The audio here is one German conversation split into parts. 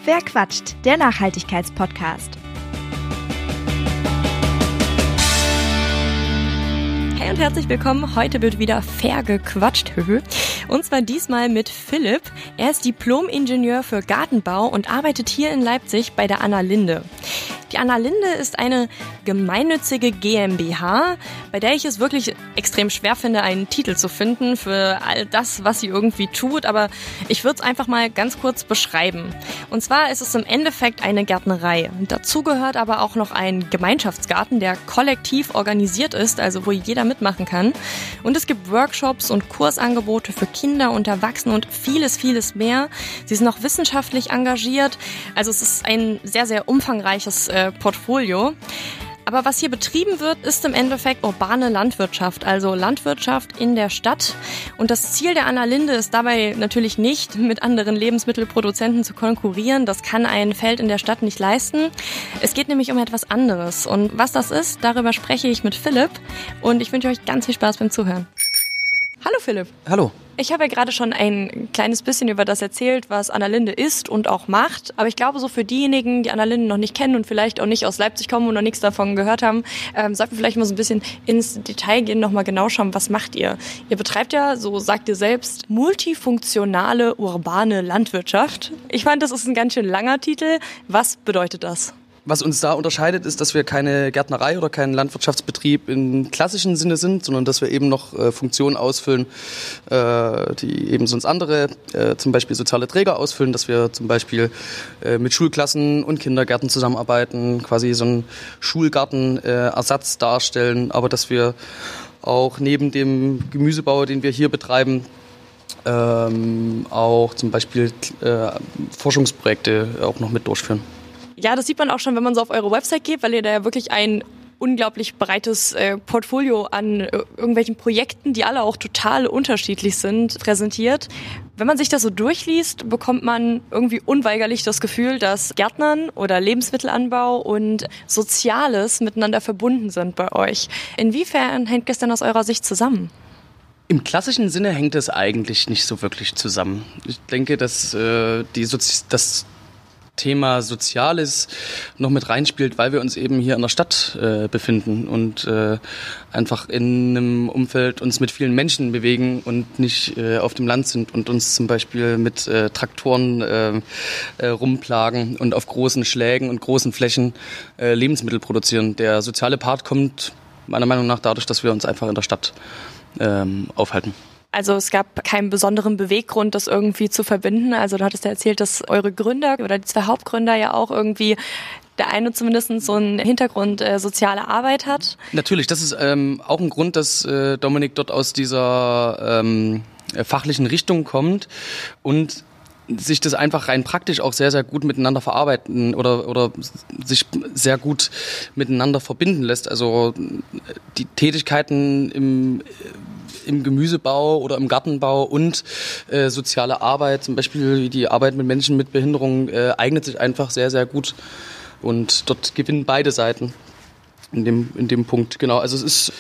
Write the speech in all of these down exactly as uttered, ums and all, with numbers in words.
Wer quatscht? Der Nachhaltigkeitspodcast. Hey und herzlich willkommen. Heute wird wieder fair gequatscht. Und zwar diesmal mit Philipp. Er ist Diplom-Ingenieur für Gartenbau und arbeitet hier in Leipzig bei der Anna Linde. Die Anna Linde ist eine gemeinnützige GmbH, bei der ich es wirklich extrem schwer finde, einen Titel zu finden für all das, was sie irgendwie tut. Aber ich würde es einfach mal ganz kurz beschreiben. Und zwar ist es im Endeffekt eine Gärtnerei. Dazu gehört aber auch noch ein Gemeinschaftsgarten, der kollektiv organisiert ist, also wo jeder mitmachen kann. Und es gibt Workshops und Kursangebote für Kinder und Erwachsene und vieles, vieles mehr. Sie sind auch wissenschaftlich engagiert. Also es ist ein sehr, sehr umfangreiches äh, Portfolio. Aber was hier betrieben wird, ist im Endeffekt urbane Landwirtschaft, also Landwirtschaft in der Stadt. Und das Ziel der Anna Linde ist dabei natürlich nicht, mit anderen Lebensmittelproduzenten zu konkurrieren. Das kann ein Feld in der Stadt nicht leisten. Es geht nämlich um etwas anderes. Und was das ist, darüber spreche ich mit Philipp. Und ich wünsche euch ganz viel Spaß beim Zuhören. Hallo Philipp. Hallo. Ich habe ja gerade schon ein kleines bisschen über das erzählt, was Anna Linde ist und auch macht. Aber ich glaube, so für diejenigen, die Anna Linde noch nicht kennen und vielleicht auch nicht aus Leipzig kommen und noch nichts davon gehört haben, ähm, sollten wir vielleicht mal so ein bisschen ins Detail gehen, nochmal genau schauen, was macht ihr? Ihr betreibt ja, so sagt ihr selbst, multifunktionale urbane Landwirtschaft. Ich fand, das ist ein ganz schön langer Titel. Was bedeutet das? Was uns da unterscheidet, ist, dass wir keine Gärtnerei oder kein Landwirtschaftsbetrieb im klassischen Sinne sind, sondern dass wir eben noch äh, Funktionen ausfüllen, äh, die eben sonst andere, äh, zum Beispiel soziale Träger ausfüllen, dass wir zum Beispiel äh, mit Schulklassen und Kindergärten zusammenarbeiten, quasi so einen Schulgartenersatz äh, darstellen, aber dass wir auch neben dem Gemüsebau, den wir hier betreiben, ähm, auch zum Beispiel äh, Forschungsprojekte auch noch mit durchführen. Ja, das sieht man auch schon, wenn man so auf eure Website geht, weil ihr da ja wirklich ein unglaublich breites äh, Portfolio an äh, irgendwelchen Projekten, die alle auch total unterschiedlich sind, präsentiert. Wenn man sich das so durchliest, bekommt man irgendwie unweigerlich das Gefühl, dass Gärtnern oder Lebensmittelanbau und Soziales miteinander verbunden sind bei euch. Inwiefern hängt das denn aus eurer Sicht zusammen? Im klassischen Sinne hängt es eigentlich nicht so wirklich zusammen. Ich denke, dass äh, die Sozi- das Thema Soziales noch mit reinspielt, weil wir uns eben hier in der Stadt äh, befinden und äh, einfach in einem Umfeld uns mit vielen Menschen bewegen und nicht äh, auf dem Land sind und uns zum Beispiel mit äh, Traktoren äh, äh, rumplagen und auf großen Schlägen und großen Flächen äh, Lebensmittel produzieren. Der soziale Part kommt meiner Meinung nach dadurch, dass wir uns einfach in der Stadt ähm, aufhalten. Also es gab keinen besonderen Beweggrund, das irgendwie zu verbinden. Also du hattest ja erzählt, dass eure Gründer oder die zwei Hauptgründer ja auch irgendwie, der eine zumindest so einen Hintergrund äh, soziale Arbeit hat. Natürlich, das ist ähm, auch ein Grund, dass äh, Dominik dort aus dieser ähm, fachlichen Richtung kommt und sich das einfach rein praktisch auch sehr, sehr gut miteinander verarbeiten oder, oder sich sehr gut miteinander verbinden lässt. Also die Tätigkeiten im im Gemüsebau oder im Gartenbau und äh, soziale Arbeit, zum Beispiel die Arbeit mit Menschen mit Behinderung, äh, eignet sich einfach sehr, sehr gut. Und dort gewinnen beide Seiten in dem, in dem Punkt. Genau, also es ist,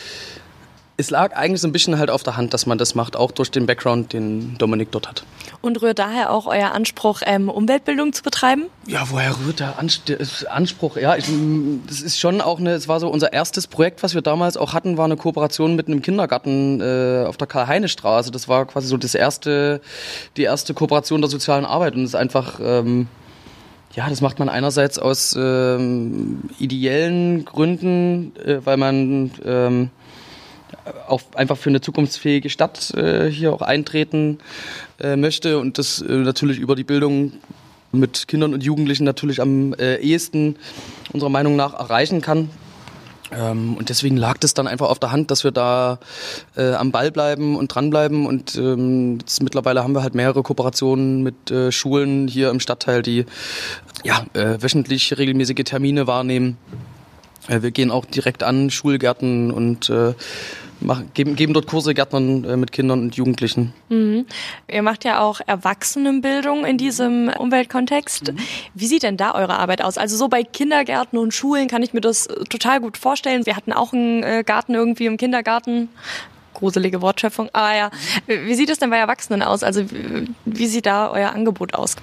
es lag eigentlich so ein bisschen halt auf der Hand, dass man das macht, auch durch den Background, den Dominik dort hat. Und rührt daher auch euer Anspruch, ähm, Umweltbildung zu betreiben? Ja, woher rührt der Anspruch? Ja, ich, das ist schon auch eine, es war so unser erstes Projekt, was wir damals auch hatten, war eine Kooperation mit einem Kindergarten äh, auf der Karl-Heine-Straße. Das war quasi so das erste, die erste Kooperation der sozialen Arbeit und es ist einfach, ähm, ja, das macht man einerseits aus ähm, ideellen Gründen, äh, weil man ähm, auch einfach für eine zukunftsfähige Stadt äh, hier auch eintreten äh, möchte und das äh, natürlich über die Bildung mit Kindern und Jugendlichen natürlich am äh, ehesten unserer Meinung nach erreichen kann. Ähm, und deswegen lag das dann einfach auf der Hand, dass wir da äh, am Ball bleiben und dranbleiben und ähm, jetzt mittlerweile haben wir halt mehrere Kooperationen mit äh, Schulen hier im Stadtteil, die ja äh, wöchentlich regelmäßige Termine wahrnehmen. Äh, wir gehen auch direkt an Schulgärten und äh, Machen, geben, geben dort Kurse Gärtnern äh, mit Kindern und Jugendlichen. Mhm. Ihr macht ja auch Erwachsenenbildung in diesem Umweltkontext. Mhm. Wie sieht denn da eure Arbeit aus? Also so bei Kindergärten und Schulen kann ich mir das total gut vorstellen. Wir hatten auch einen äh, Garten irgendwie im Kindergarten. Gruselige Wortschöpfung. Aber ja, wie sieht es denn bei Erwachsenen aus? Also wie, wie sieht da euer Angebot aus?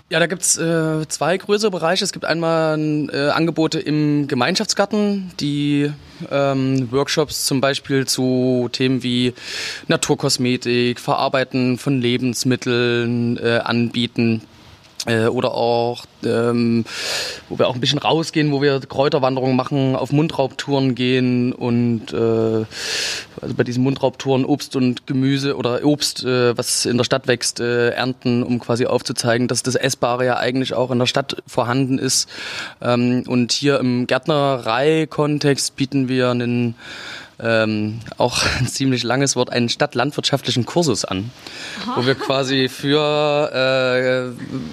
Ja, da gibt's äh, zwei größere Bereiche. Es gibt einmal äh, Angebote im Gemeinschaftsgarten, die ähm, Workshops zum Beispiel zu Themen wie Naturkosmetik, Verarbeiten von Lebensmitteln äh, anbieten. Äh, oder auch, ähm, wo wir auch ein bisschen rausgehen, wo wir Kräuterwanderungen machen, auf Mundraubtouren gehen und äh, also bei diesen Mundraubtouren Obst und Gemüse oder Obst, äh, was in der Stadt wächst, äh, ernten, um quasi aufzuzeigen, dass das Essbare ja eigentlich auch in der Stadt vorhanden ist. Ähm, und hier im Gärtnerei-Kontext bieten wir einen Ähm, auch ein ziemlich langes Wort, einen stadtlandwirtschaftlichen Kursus an, Aha. wo wir quasi für äh,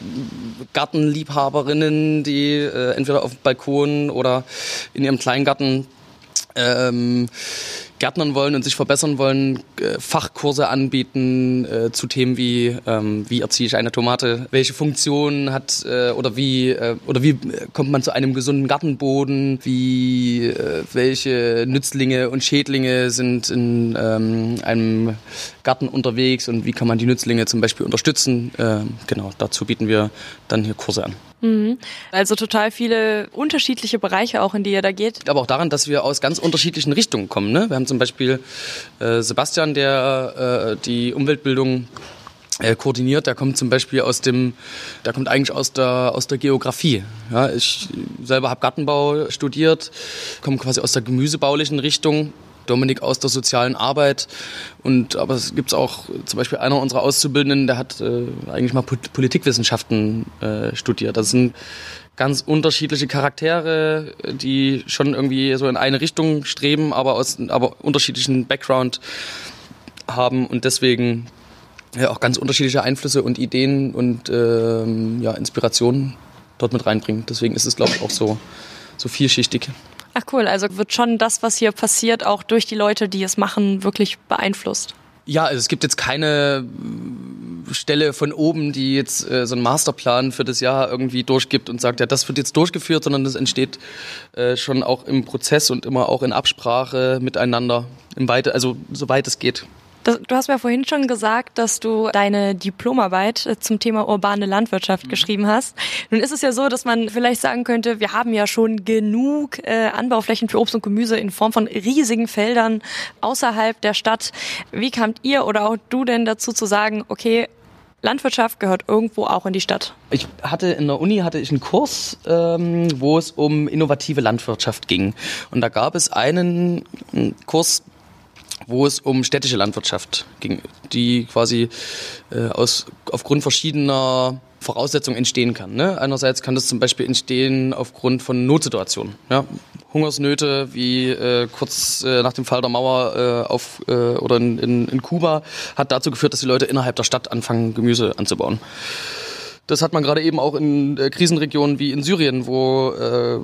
Gartenliebhaberinnen, die äh, entweder auf dem Balkon oder in ihrem Kleingarten ähm, gärtnern wollen und sich verbessern wollen, äh, Fachkurse anbieten äh, zu Themen wie ähm, wie erziehe ich eine Tomate, welche Funktion hat äh, oder wie äh, oder wie kommt man zu einem gesunden Gartenboden, wie äh, welche Nützlinge und Schädlinge sind in ähm, einem Garten unterwegs und wie kann man die Nützlinge zum Beispiel unterstützen. Äh, genau, dazu bieten wir dann hier Kurse an. Also total viele unterschiedliche Bereiche auch, in die ihr da geht. Aber auch daran, dass wir aus ganz unterschiedlichen Richtungen kommen. Ne? Wir haben zum Beispiel äh, Sebastian, der äh, die Umweltbildung äh, koordiniert. Der kommt zum Beispiel aus dem, der kommt eigentlich aus der aus der Geografie. Ja, ich selber habe Gartenbau studiert, komme quasi aus der gemüsebaulichen Richtung. Dominik aus der sozialen Arbeit und aber es gibt auch zum Beispiel einer unserer Auszubildenden, der hat äh, eigentlich mal Politikwissenschaften äh, studiert. Das sind ganz unterschiedliche Charaktere, die schon irgendwie so in eine Richtung streben, aber aus aber unterschiedlichen Background haben und deswegen ja, auch ganz unterschiedliche Einflüsse und Ideen und ähm, ja, Inspirationen dort mit reinbringen. Deswegen ist es, glaube ich, auch so, so vielschichtig. Ach cool, also wird schon das, was hier passiert, auch durch die Leute, die es machen, wirklich beeinflusst? Ja, also es gibt jetzt keine Stelle von oben, die jetzt äh, so einen Masterplan für das Jahr irgendwie durchgibt und sagt, ja, das wird jetzt durchgeführt, sondern das entsteht äh, schon auch im Prozess und immer auch in Absprache miteinander, im Weite, also soweit es geht. Das, du hast mir vorhin schon gesagt, dass du deine Diplomarbeit zum Thema urbane Landwirtschaft mhm. geschrieben hast. Nun ist es ja so, dass man vielleicht sagen könnte, wir haben ja schon genug äh, Anbauflächen für Obst und Gemüse in Form von riesigen Feldern außerhalb der Stadt. Wie kamt ihr oder auch du denn dazu zu sagen, okay, Landwirtschaft gehört irgendwo auch in die Stadt? Ich hatte in der Uni hatte ich einen Kurs, ähm, wo es um innovative Landwirtschaft ging. Und da gab es einen, einen Kurs, wo es um städtische Landwirtschaft ging, die quasi äh, aus, aufgrund verschiedener Voraussetzungen entstehen kann. Ne? Einerseits kann das zum Beispiel entstehen aufgrund von Notsituationen. Ja? Hungersnöte wie äh, kurz äh, nach dem Fall der Mauer äh, auf, äh, oder in, in, in Kuba hat dazu geführt, dass die Leute innerhalb der Stadt anfangen, Gemüse anzubauen. Das hat man gerade eben auch in äh, Krisenregionen wie in Syrien, wo, äh,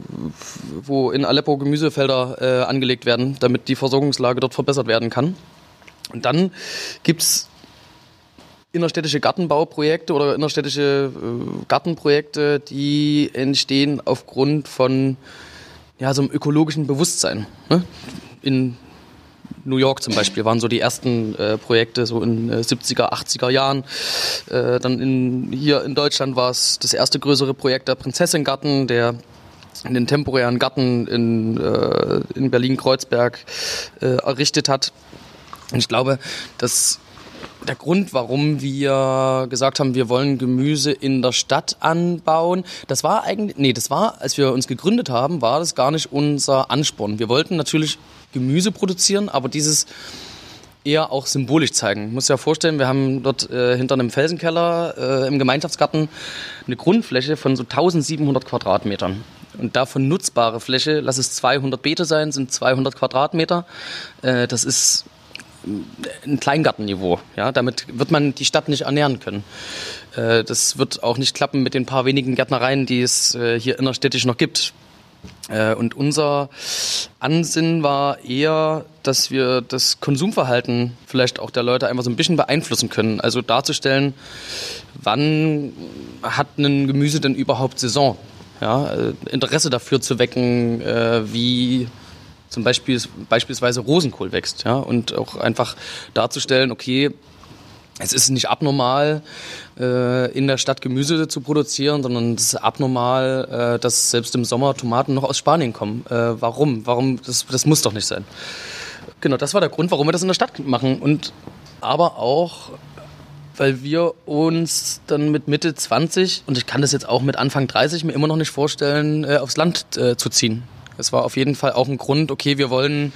wo in Aleppo Gemüsefelder äh, angelegt werden, damit die Versorgungslage dort verbessert werden kann. Und dann gibt's innerstädtische Gartenbauprojekte oder innerstädtische äh, Gartenprojekte, die entstehen aufgrund von ja, so einem ökologischen Bewusstsein. Ne? In New York zum Beispiel waren so die ersten äh, Projekte so in äh, siebziger, achtziger Jahren. Äh, dann in, hier in Deutschland war es das erste größere Projekt der Prinzessingarten, der in den temporären Garten in, äh, in Berlin-Kreuzberg äh, errichtet hat. Und ich glaube, dass der Grund, warum wir gesagt haben, wir wollen Gemüse in der Stadt anbauen, das war eigentlich, nee, das war, als wir uns gegründet haben, war das gar nicht unser Ansporn. Wir wollten natürlich Gemüse produzieren, aber dieses eher auch symbolisch zeigen. Ich muss ja vorstellen, wir haben dort äh, hinter einem Felsenkeller äh, im Gemeinschaftsgarten eine Grundfläche von so eintausendsiebenhundert Quadratmetern. Und davon nutzbare Fläche, lass es zweihundert Beete sein, sind zweihundert Quadratmeter. Äh, das ist ein Kleingartenniveau. Ja? Damit wird man die Stadt nicht ernähren können. Äh, das wird auch nicht klappen mit den paar wenigen Gärtnereien, die es äh, hier innerstädtisch noch gibt. Äh, und unser Ansinnen war eher, dass wir das Konsumverhalten vielleicht auch der Leute einfach so ein bisschen beeinflussen können. Also darzustellen, wann hat ein Gemüse denn überhaupt Saison? Ja? Äh, Interesse dafür zu wecken, äh, wie zum Beispiel beispielsweise Rosenkohl wächst, ja, und auch einfach darzustellen, okay, es ist nicht abnormal, äh, in der Stadt Gemüse zu produzieren, sondern es ist abnormal, äh, dass selbst im Sommer Tomaten noch aus Spanien kommen. Äh, warum? Warum? Das, das muss doch nicht sein. Genau, das war der Grund, warum wir das in der Stadt machen. Und aber auch, weil wir uns dann mit Mitte zwanzig, und ich kann das jetzt auch mit Anfang dreißig mir immer noch nicht vorstellen, äh, aufs Land äh, zu ziehen. Es war auf jeden Fall auch ein Grund, okay, wir wollen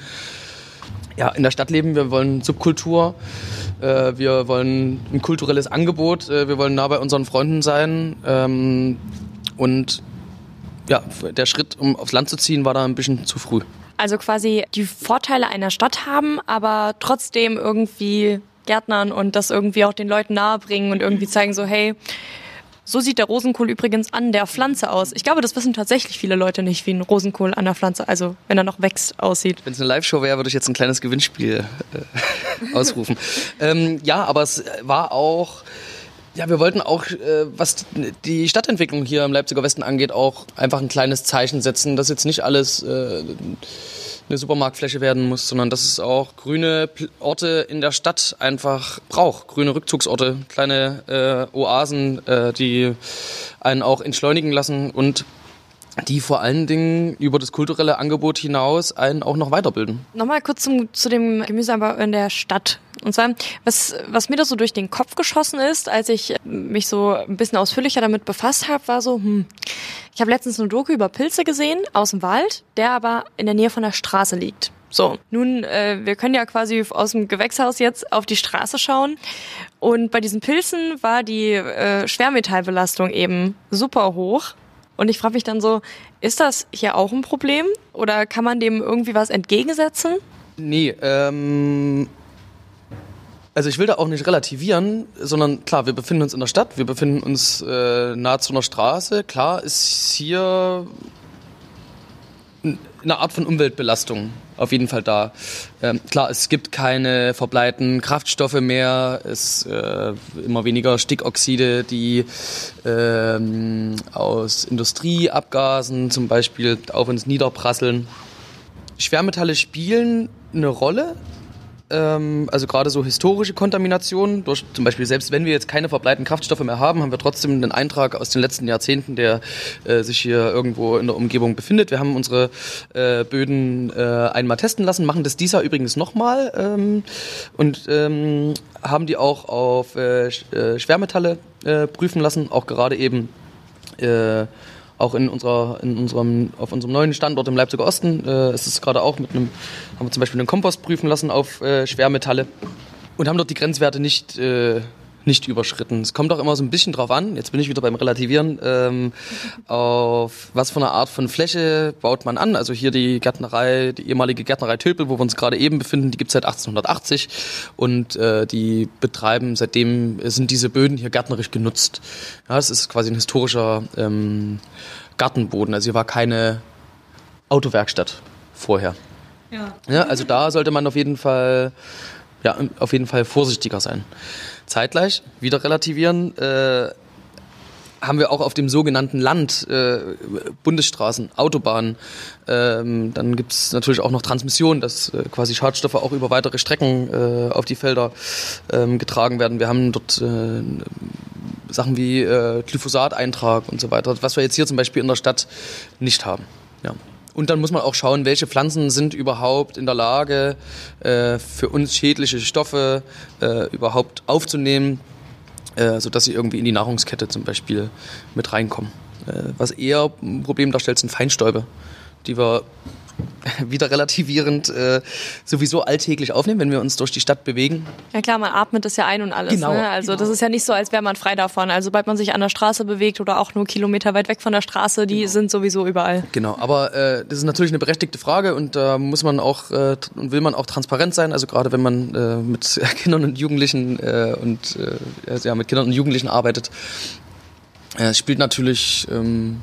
ja, in der Stadt leben, wir wollen Subkultur, äh, wir wollen ein kulturelles Angebot, äh, wir wollen nah bei unseren Freunden sein. Ähm, und ja, der Schritt, um aufs Land zu ziehen, war da ein bisschen zu früh. Also quasi die Vorteile einer Stadt haben, aber trotzdem irgendwie Gärtnern und das irgendwie auch den Leuten nahebringen und irgendwie zeigen so, hey, so sieht der Rosenkohl übrigens an der Pflanze aus. Ich glaube, das wissen tatsächlich viele Leute nicht, wie ein Rosenkohl an der Pflanze, also wenn er noch wächst, aussieht. Wenn es eine Live-Show wäre, würde ich jetzt ein kleines Gewinnspiel äh, ausrufen. ähm, ja, aber es war auch, ja, wir wollten auch, äh, was die Stadtentwicklung hier im Leipziger Westen angeht, auch einfach ein kleines Zeichen setzen, dass jetzt nicht alles äh, eine Supermarktfläche werden muss, sondern dass es auch grüne Orte in der Stadt einfach braucht. Grüne Rückzugsorte, kleine äh, Oasen, äh, die einen auch entschleunigen lassen und die vor allen Dingen über das kulturelle Angebot hinaus einen auch noch weiterbilden. Nochmal kurz zum, zu dem Gemüseanbau in der Stadt. Und zwar, was, was mir da so durch den Kopf geschossen ist, als ich mich so ein bisschen ausführlicher damit befasst habe, war so, hm, ich habe letztens eine Doku über Pilze gesehen aus dem Wald, der aber in der Nähe von der Straße liegt. So, nun, äh, wir können ja quasi aus dem Gewächshaus jetzt auf die Straße schauen. Und bei diesen Pilzen war die äh, Schwermetallbelastung eben super hoch. Und ich frage mich dann so, ist das hier auch ein Problem? Oder kann man dem irgendwie was entgegensetzen? Nee, ähm... Also ich will da auch nicht relativieren, sondern klar, wir befinden uns in der Stadt, wir befinden uns äh, nahe zu einer Straße. Klar ist hier eine Art von Umweltbelastung auf jeden Fall da. Ähm, klar, es gibt keine verbleiten Kraftstoffe mehr, es äh, immer weniger Stickoxide, die ähm, aus Industrieabgasen zum Beispiel auf uns niederprasseln. Schwermetalle spielen eine Rolle. Also gerade so historische Kontaminationen, durch zum Beispiel, selbst wenn wir jetzt keine verbleiten Kraftstoffe mehr haben, haben wir trotzdem einen Eintrag aus den letzten Jahrzehnten, der äh, sich hier irgendwo in der Umgebung befindet. Wir haben unsere äh, Böden äh, einmal testen lassen, machen das dieses Jahr übrigens nochmal ähm, und ähm, haben die auch auf äh, Schwermetalle äh, prüfen lassen, auch gerade eben äh, Auch in unserer, in unserem, auf unserem neuen Standort im Leipziger Osten äh, ist es gerade auch mit einem, haben wir zum Beispiel einen Kompost prüfen lassen auf äh, Schwermetalle und haben dort die Grenzwerte nicht, äh, nicht überschritten. Es kommt auch immer so ein bisschen drauf an, jetzt bin ich wieder beim Relativieren, ähm, auf was für eine Art von Fläche baut man an. Also hier die Gärtnerei, die ehemalige Gärtnerei Tölpel, wo wir uns gerade eben befinden, die gibt es seit achtzehnhundertachtzig und äh, die betreiben, seitdem sind diese Böden hier gärtnerisch genutzt. Ja, es ist quasi ein historischer ähm, Gartenboden, also hier war keine Autowerkstatt vorher. Ja. Ja, also da sollte man auf jeden Fall, ja, auf jeden Fall vorsichtiger sein. Zeitgleich, wieder relativieren, äh, haben wir auch auf dem sogenannten Land äh, Bundesstraßen, Autobahnen. Ähm, dann gibt es natürlich auch noch Transmission, dass äh, quasi Schadstoffe auch über weitere Strecken äh, auf die Felder ähm, getragen werden. Wir haben dort äh, Sachen wie äh, Glyphosat-Eintrag und so weiter, was wir jetzt hier zum Beispiel in der Stadt nicht haben. Ja. Und dann muss man auch schauen, welche Pflanzen sind überhaupt in der Lage, äh, für uns schädliche Stoffe äh, überhaupt aufzunehmen, äh, sodass sie irgendwie in die Nahrungskette zum Beispiel mit reinkommen. Äh, was eher ein Problem darstellt, sind Feinstäube, die wir wieder relativierend äh, sowieso alltäglich aufnehmen, wenn wir uns durch die Stadt bewegen. Ja klar, man atmet das ja ein und alles. Genau, ne? Also genau. Das ist ja nicht so, als wäre man frei davon. Also sobald man sich an der Straße bewegt oder auch nur Kilometer weit weg von der Straße, die genau. sind sowieso überall. Genau, aber äh, das ist natürlich eine berechtigte Frage und da äh, muss man auch äh, und will man auch transparent sein. Also gerade wenn man äh, mit Kindern und Jugendlichen äh, und äh, also ja, mit Kindern und Jugendlichen arbeitet, äh, spielt natürlich ähm,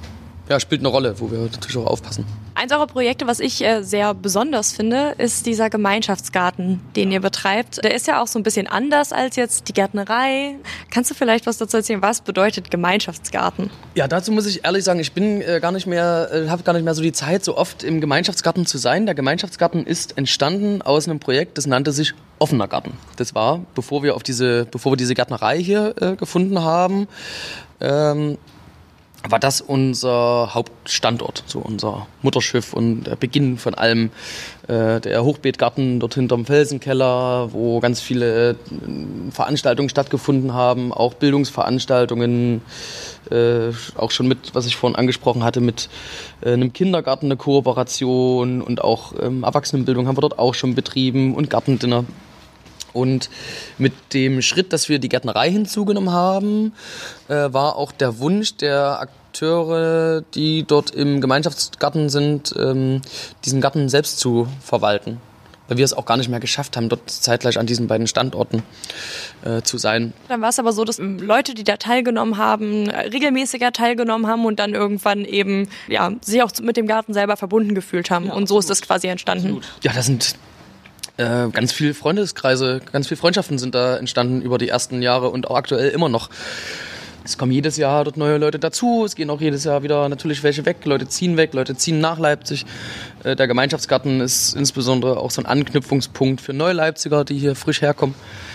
ja, spielt eine Rolle, wo wir natürlich auch aufpassen. Eins eurer Projekte, was ich äh, sehr besonders finde, ist dieser Gemeinschaftsgarten, den ihr betreibt. Der ist ja auch so ein bisschen anders als jetzt die Gärtnerei. Kannst du vielleicht was dazu erzählen? Was bedeutet Gemeinschaftsgarten? Ja, dazu muss ich ehrlich sagen, ich bin äh, gar nicht mehr, äh, habe gar nicht mehr so die Zeit, so oft im Gemeinschaftsgarten zu sein. Der Gemeinschaftsgarten ist entstanden aus einem Projekt, das nannte sich Offener Garten. Das war, bevor wir auf diese, bevor wir diese Gärtnerei hier äh, gefunden haben, ähm, war das unser Hauptstandort, so unser Mutterschiff und der Beginn von allem. Äh, der Hochbeetgarten dort hinterm Felsenkeller, wo ganz viele äh, Veranstaltungen stattgefunden haben, auch Bildungsveranstaltungen, äh, auch schon mit, was ich vorhin angesprochen hatte, mit äh, einem Kindergarten eine Kooperation und auch ähm, Erwachsenenbildung haben wir dort auch schon betrieben und Gartendinner. Und mit dem Schritt, dass wir die Gärtnerei hinzugenommen haben, äh, war auch der Wunsch der Akteure, die dort im Gemeinschaftsgarten sind, ähm, diesen Garten selbst zu verwalten. Weil wir es auch gar nicht mehr geschafft haben, dort zeitgleich an diesen beiden Standorten äh, zu sein. Dann war es aber so, dass Leute, die da teilgenommen haben, regelmäßiger teilgenommen haben und dann irgendwann eben ja, sich auch mit dem Garten selber verbunden gefühlt haben. Ja, und so absolut. Ist das quasi entstanden. Absolut. Ja, das sind Äh, ganz viele Freundeskreise, ganz viele Freundschaften sind da entstanden über die ersten Jahre und auch aktuell immer noch. Es kommen jedes Jahr dort neue Leute dazu, es gehen auch jedes Jahr wieder natürlich welche weg, Leute ziehen weg, Leute ziehen nach Leipzig. Äh, der Gemeinschaftsgarten ist insbesondere auch so ein Anknüpfungspunkt für Neuleipziger, die hier frisch herkommen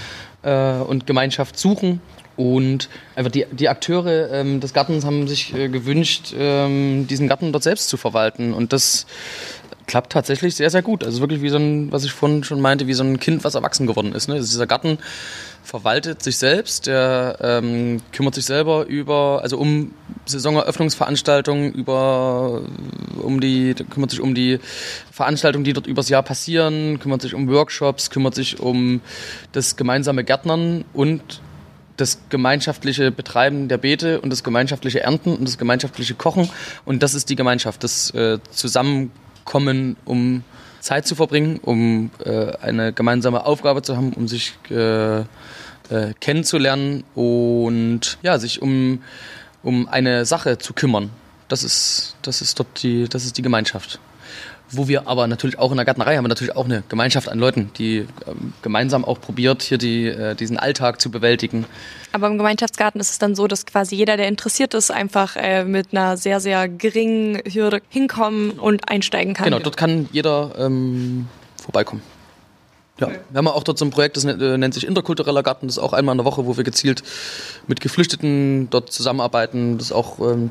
äh, und Gemeinschaft suchen. Und einfach die, die Akteure ähm, des Gartens haben sich äh, gewünscht, ähm, diesen Garten dort selbst zu verwalten. Und das klappt tatsächlich sehr, sehr gut. Also wirklich wie so ein, was ich vorhin schon meinte, wie so ein Kind, was erwachsen geworden ist. Ne? Also dieser Garten verwaltet sich selbst, der ähm, kümmert sich selber über, also um Saisoneröffnungsveranstaltungen, über, um die, kümmert sich um die Veranstaltungen, die dort übers Jahr passieren, kümmert sich um Workshops, kümmert sich um das gemeinsame Gärtnern und das gemeinschaftliche Betreiben der Beete und das gemeinschaftliche Ernten und das gemeinschaftliche Kochen. Und das ist die Gemeinschaft, das äh, Zusammenkommen, um Zeit zu verbringen, um äh, eine gemeinsame Aufgabe zu haben, um sich äh, äh, kennenzulernen und ja, sich um, um eine Sache zu kümmern. Das ist, das ist dort die, das ist die Gemeinschaft. Wo wir aber natürlich auch in der Gärtnerei haben wir natürlich auch eine Gemeinschaft an Leuten, die ähm, gemeinsam auch probiert, hier die, äh, diesen Alltag zu bewältigen. Aber im Gemeinschaftsgarten ist es dann so, dass quasi jeder, der interessiert ist, einfach äh, mit einer sehr, sehr geringen Hürde hinkommen und einsteigen kann. Genau, dort kann jeder ähm, vorbeikommen. Ja, wir haben auch dort so ein Projekt, das nennt sich interkultureller Garten. Das ist auch einmal in der Woche, wo wir gezielt mit Geflüchteten dort zusammenarbeiten. Das ist auch ähm,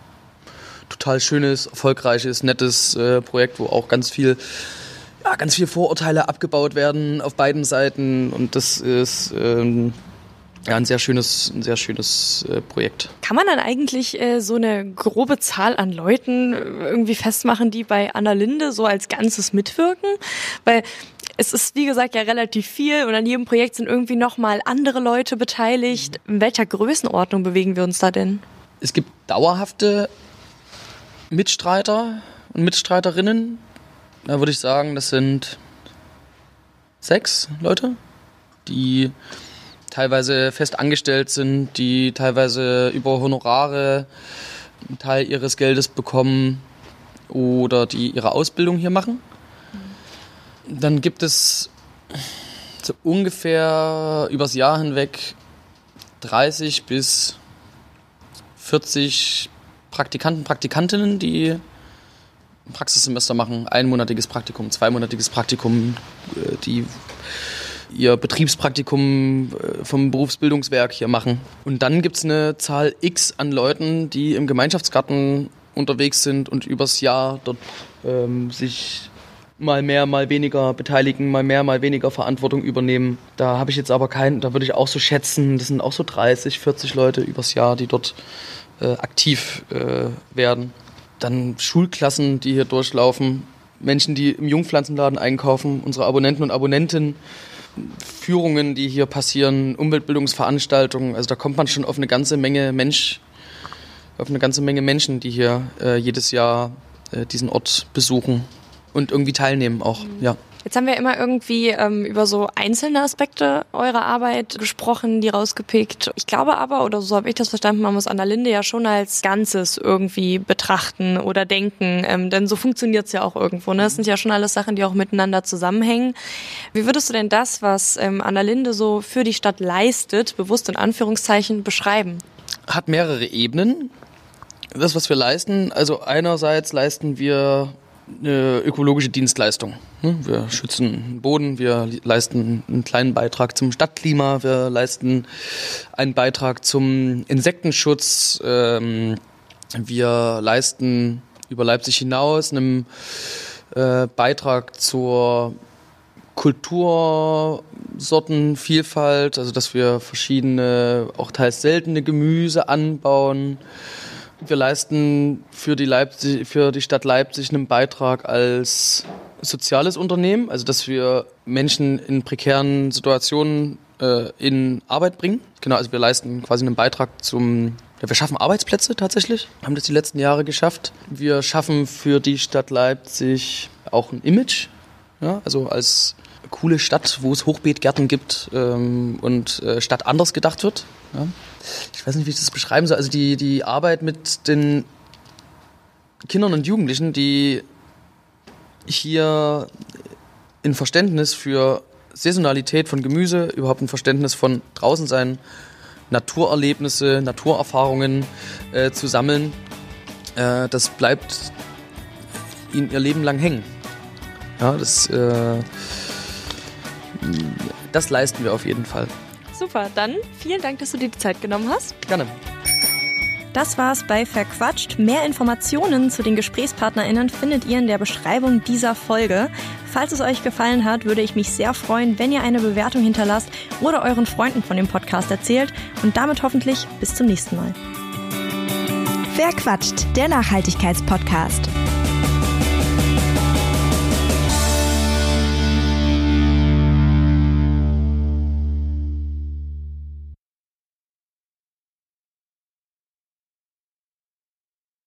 total schönes, erfolgreiches, nettes äh, Projekt, wo auch ganz viel, ja, ganz viel Vorurteile abgebaut werden auf beiden Seiten. Und das ist ähm, ja, ein sehr schönes, ein sehr schönes äh, Projekt. Kann man dann eigentlich äh, so eine grobe Zahl an Leuten irgendwie festmachen, die bei Annalinde so als Ganzes mitwirken? Weil es ist, wie gesagt, ja relativ viel und an jedem Projekt sind irgendwie nochmal andere Leute beteiligt. In welcher Größenordnung bewegen wir uns da denn? Es gibt dauerhafte Mitstreiter und Mitstreiterinnen. Da würde ich sagen, das sind sechs Leute, die teilweise fest angestellt sind, die teilweise über Honorare einen Teil ihres Geldes bekommen oder die ihre Ausbildung hier machen. Dann gibt es so ungefähr übers Jahr hinweg dreißig bis vierzig Praktikanten, Praktikantinnen, die ein Praxissemester machen, einmonatiges Praktikum, zweimonatiges Praktikum, die ihr Betriebspraktikum vom Berufsbildungswerk hier machen. Und dann gibt es eine Zahl X an Leuten, die im Gemeinschaftsgarten unterwegs sind und übers Jahr dort ähm, sich mal mehr, mal weniger beteiligen, mal mehr, mal weniger Verantwortung übernehmen. Da habe ich jetzt aber keinen, da würde ich auch so schätzen, das sind auch so dreißig, vierzig Leute übers Jahr, die dort äh, aktiv äh, werden. Dann Schulklassen, die hier durchlaufen, Menschen, die im Jungpflanzenladen einkaufen, unsere Abonnenten und Abonnentinnen, Führungen, die hier passieren, Umweltbildungsveranstaltungen. Also da kommt man schon auf eine ganze Menge Mensch, auf eine ganze Menge Menschen, die hier äh, jedes Jahr äh, diesen Ort besuchen und irgendwie teilnehmen auch, ja. Jetzt haben wir immer irgendwie ähm, über so einzelne Aspekte eurer Arbeit gesprochen, die rausgepickt. Ich glaube aber, oder so habe ich das verstanden, man muss Annalinde ja schon als Ganzes irgendwie betrachten oder denken, ähm, denn so funktioniert es ja auch irgendwo. Ne? Das sind ja schon alles Sachen, die auch miteinander zusammenhängen. Wie würdest du denn das, was ähm, Annalinde so für die Stadt leistet, bewusst in Anführungszeichen, beschreiben? Hat mehrere Ebenen. Das, was wir leisten, also einerseits leisten wir eine ökologische Dienstleistung. Wir schützen den Boden, wir leisten einen kleinen Beitrag zum Stadtklima, wir leisten einen Beitrag zum Insektenschutz, wir leisten über Leipzig hinaus einen Beitrag zur Kultursortenvielfalt, also dass wir verschiedene, auch teils seltene Gemüse anbauen. Wir leisten für die, Leipzig, für die Stadt Leipzig einen Beitrag als soziales Unternehmen, also dass wir Menschen in prekären Situationen äh, in Arbeit bringen. Genau, also wir leisten quasi einen Beitrag zum, ja, wir schaffen Arbeitsplätze tatsächlich, haben das die letzten Jahre geschafft. Wir schaffen für die Stadt Leipzig auch ein Image, ja, also als coole Stadt, wo es Hochbeetgärten gibt ähm, und äh, Stadt anders gedacht wird. Ja. Ich weiß nicht, wie ich das beschreiben soll. Also die, die Arbeit mit den Kindern und Jugendlichen, die hier ein Verständnis für Saisonalität von Gemüse, überhaupt ein Verständnis von draußen sein, Naturerlebnisse, Naturerfahrungen äh, zu sammeln, äh, das bleibt ihnen ihr Leben lang hängen. Ja, das, äh, das leisten wir auf jeden Fall. Super, dann vielen Dank, dass du dir die Zeit genommen hast. Gerne. Das war's bei Verquatscht. Mehr Informationen zu den GesprächspartnerInnen findet ihr in der Beschreibung dieser Folge. Falls es euch gefallen hat, würde ich mich sehr freuen, wenn ihr eine Bewertung hinterlasst oder euren Freunden von dem Podcast erzählt. Und damit hoffentlich bis zum nächsten Mal. Verquatscht, der Nachhaltigkeitspodcast.